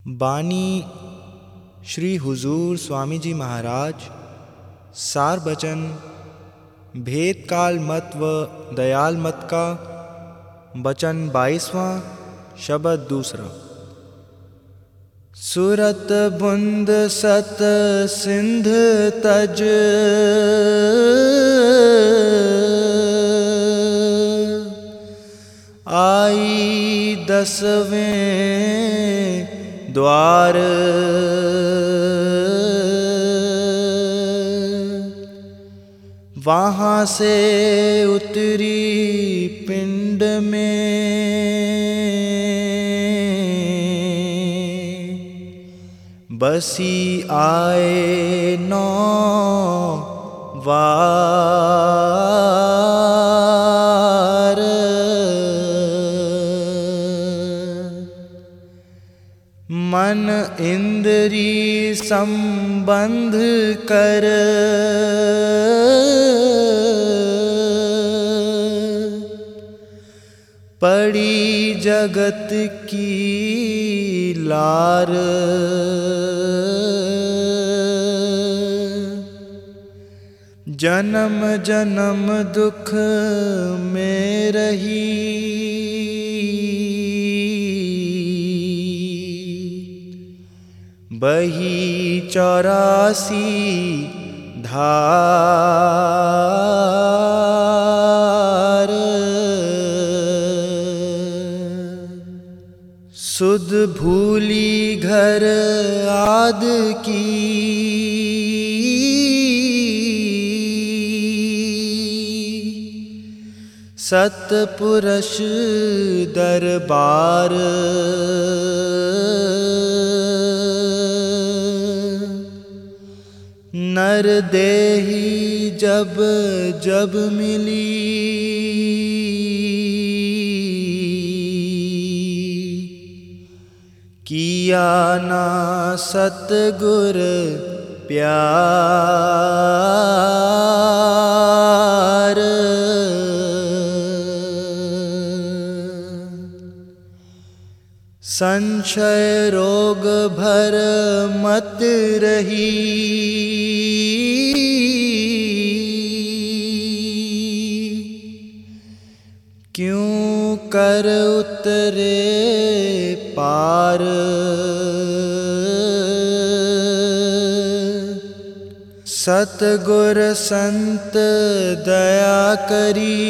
बानी श्री हुजूर स्वामी जी महाराज सार बचन भेद काल मत व दयाल मत का बचन 22वां शब्द दूसरा। सुरत बुंद सत सिंध तज आई 10वें द्वार वहाँ से उतरी पिंड में बसी आए 9 वार मन इंद्री संबंध कर पड़ी जगत की लार जन्म जन्म दुख में रही बही 84 धार सुध भूली घर आद की सतपुरुष दरबार नर देही जब जब मिली किया ना सतगुर प्यार संशय रोग भर मत रही क्यों कर उतरे पार सतगुर संत दया करी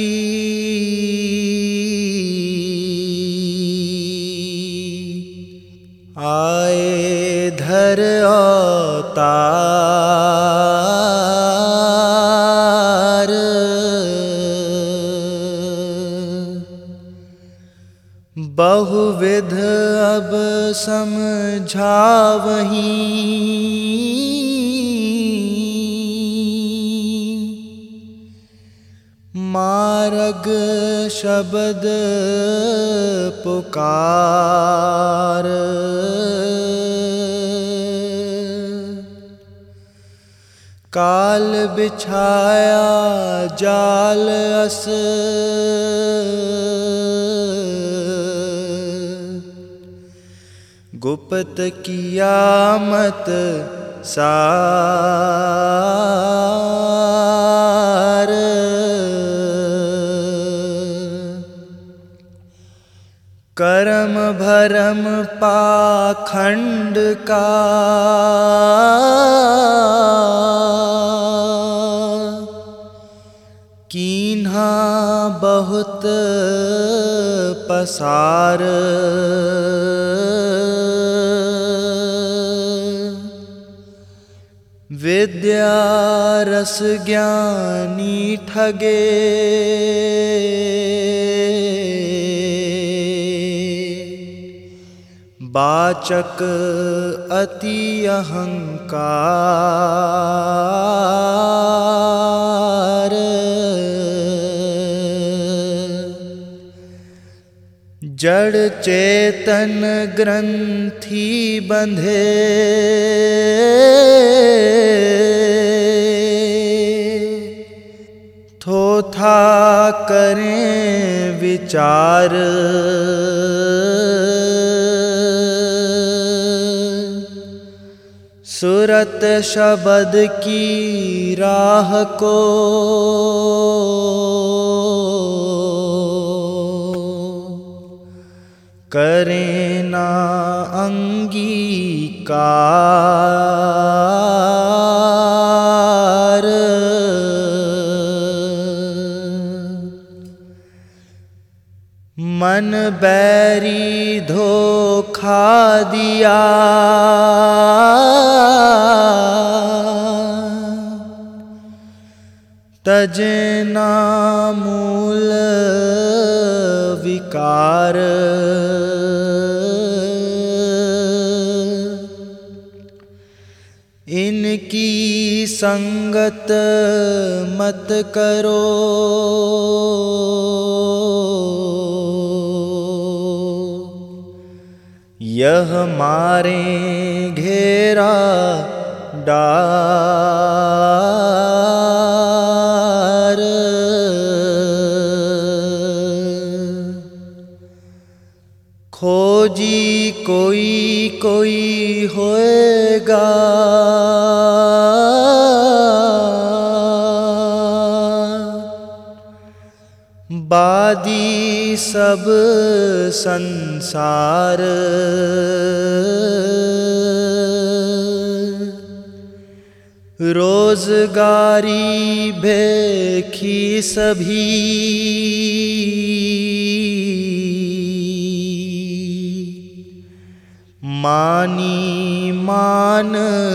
आए धर अवतार बहुविध अब समझावहीं मार्ग शब्द पुकार काल बिछाया जाल अस गुप्त किया मत सार करम भरम पाखंड का कीन्हा बहुत पसार विद्या रस ज्ञानी ठगे बाचक अति अहंकार जड़ चेतन ग्रंथि बंधे थोथा करें विचार सुरत शबद की राह को करें ना अंगीकार। मन बैरी धोखा दिया, तजना मूल विकार। इनकी संगत मत करो, यह मारे घेरा डार। खोजी कोई कोई होएगा, बादी सब संसार। रोजगारी भेखी सभी, मानी मान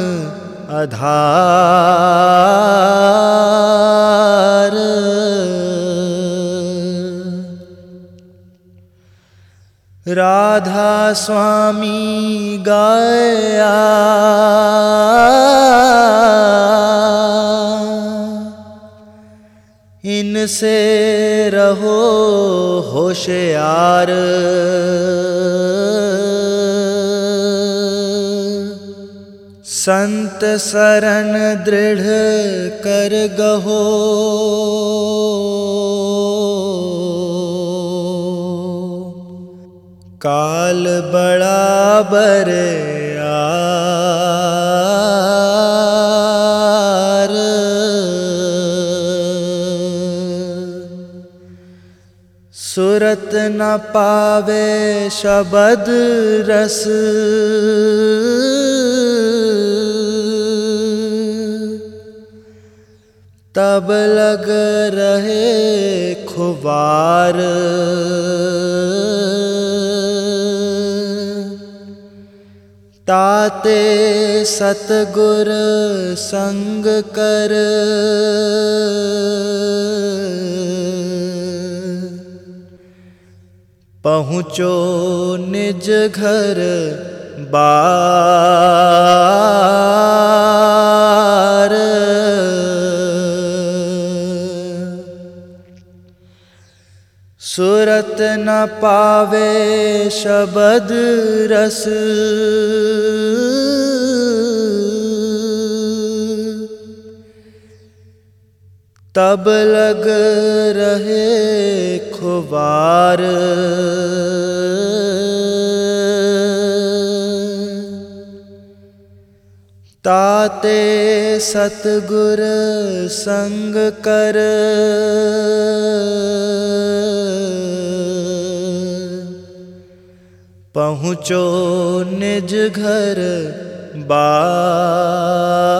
आधार। राधा स्वामी गाया, इनसे रहो होशियार। संत शरण दृढ़ कर गहो, काल बड़ा बरियार। सुरत न पावे शबद रस, तब लग रहे खुबार। ताते सतगुर संग कर, पहुँचो निज घर बार। सुरत न पावे शबद रस, तब लग रहे खुबार। ताते सतगुर संग कर, पहुँचो निज घर बार।